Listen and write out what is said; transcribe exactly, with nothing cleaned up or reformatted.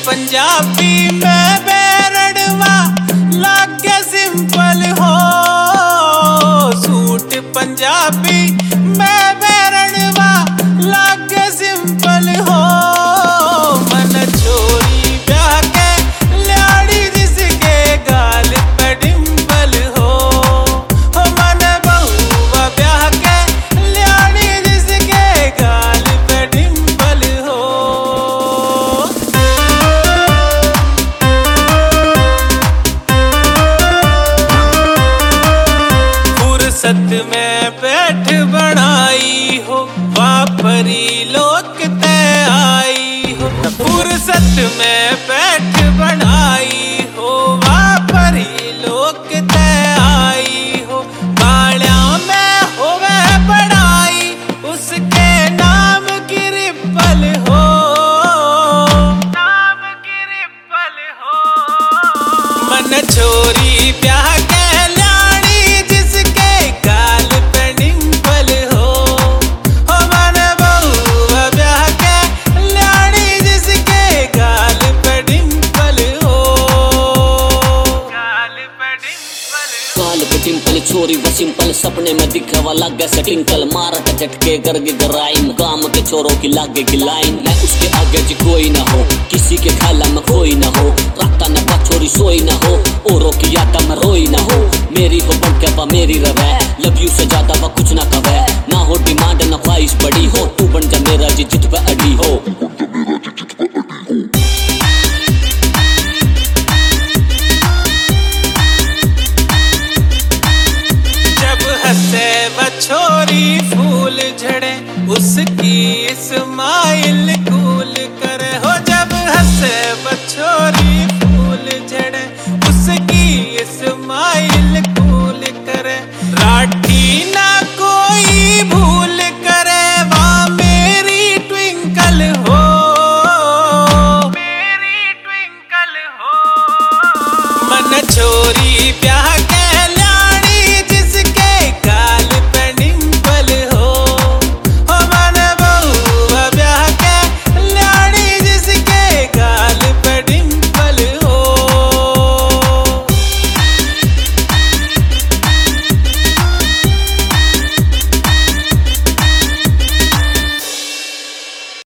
पंजाबी में बेरड़वा लागे सिंपल हो। सूट पंजाबी में बेरड़वा लागे सिंपल हो। मन छोरी ब्याह के ल्याड़ी जिसके गाल पे डिंपल हो। हो मन बहुआ ब्याह के ल्याड़ी जिसके गाल पे डिंपल हो। फुर्सत में बैठ बनाई हो वापरी लोक ते आई हो। फुर्सत में बैठ बनाई हो वापरी लोक ते आई हो। बालिया में होवे बड़ाई उसके नाम की रिपल हो। नाम की रिपल हो। मन छोरी ब्याह के सिंपल छोरी वो सिंपल सपने में दिखे वाला गैसे टिंकल मारत झटके गर्ग गराइन गांव के छोरों की लागे की लाइन। मैं उसके आगे जी कोई ना हो किसी के ख्याल में खोई ना हो। राता न छोरी सोई ना हो औरों की याद में रोई ना हो। मेरी हो बन के बा मेरी रवे लव यू से ज्यादा वह कुछ ना कवे। ना हो डिमांड ना ख्वाहिश बड़ी हो तू बन जा मेरा जी जित पे अड़ी हो। हंसे वो छोरी फूल झड़े उसकी स्माइल कूल करे हो। जब हंसे वो छोरी फूल झड़े उसकी स्माइल कूल करे। राठी ना कोई भूल करे वहाँ मेरी ट्विंकल हो। मेरी ट्विंकल हो। मन छोरी प्यार